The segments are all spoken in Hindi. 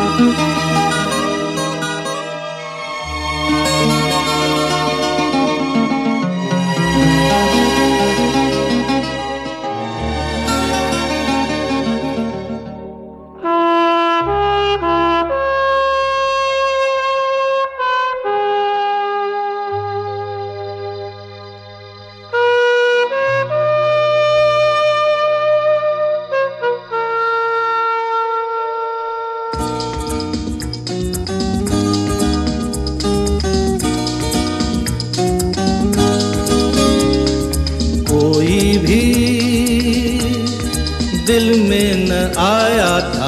दिल में न आया था,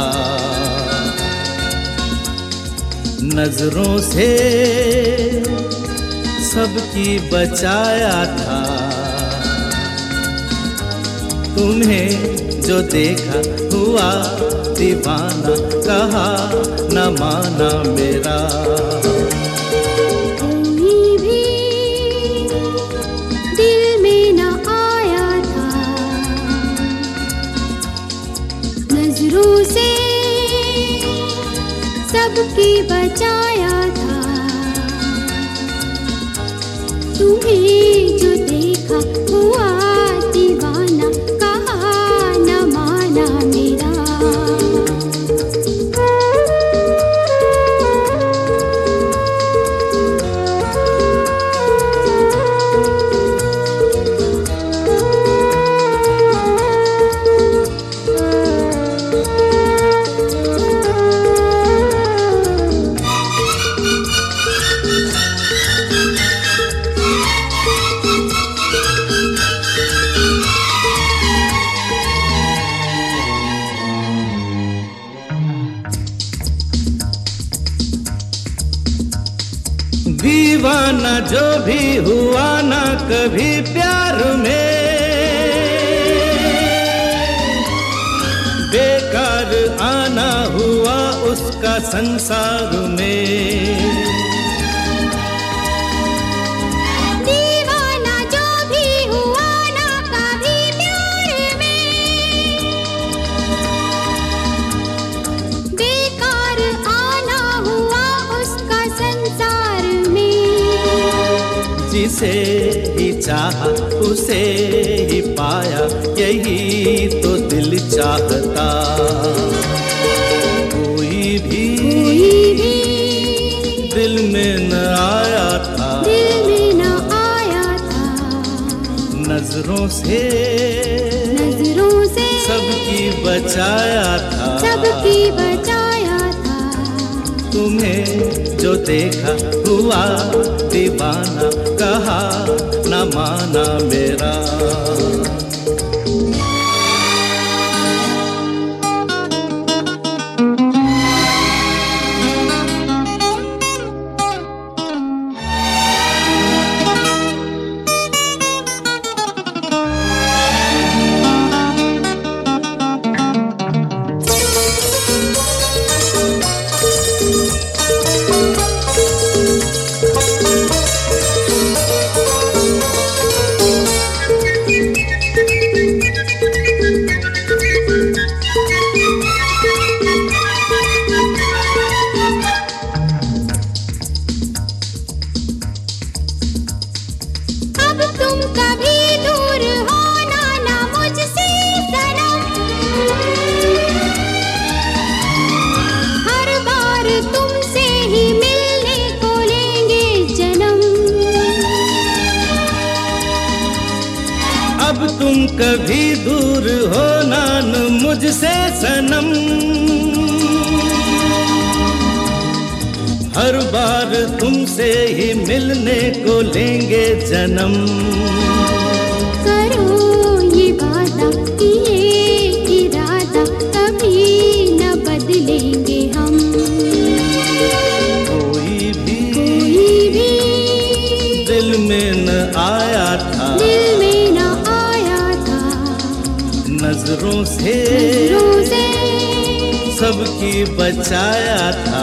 नजरों से सबकी बचाया था। तुम्हें जो देखा हुआ दीवाना, कहा न माना मेरा। नजरों से सबकी बचाया था। तुम्हें जो देखा हुआ दीवाना, कहा न माना मेरा। दीवाना जो भी हुआ ना कभी प्यार में, बेकार आना हुआ उसका संसार में। दीवाना जो भी हुआ ना कभी प्यार में, बेकार आना हुआ उसका संसार में। जिसे ही चाहा उसे ही पाया, यही तो दिल चाहता। कोई भी दिल में न आया था, नजरों से सबकी बचाया था। तुम्हें जो देखा हुआ दीवाना, कहा न माना मेरा। तुम कभी दूर होना ना मुझसे सनम, हर बार तुमसे ही मिलने को लेंगे जन्म। अब तुम कभी दूर होना न मुझसे सनम, हर बार तुमसे ही मिलने को लेंगे जन्म। करो ये वादा, ये इरादा, कभी न बदलेंगे हम। कोई भी दिल में न आया था, नजरों से सबकी बचाया था।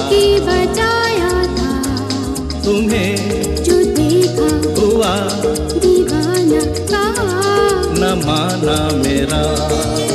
तुम्हें जो देखा हुआ दीवाना, कहा न माना मेरा।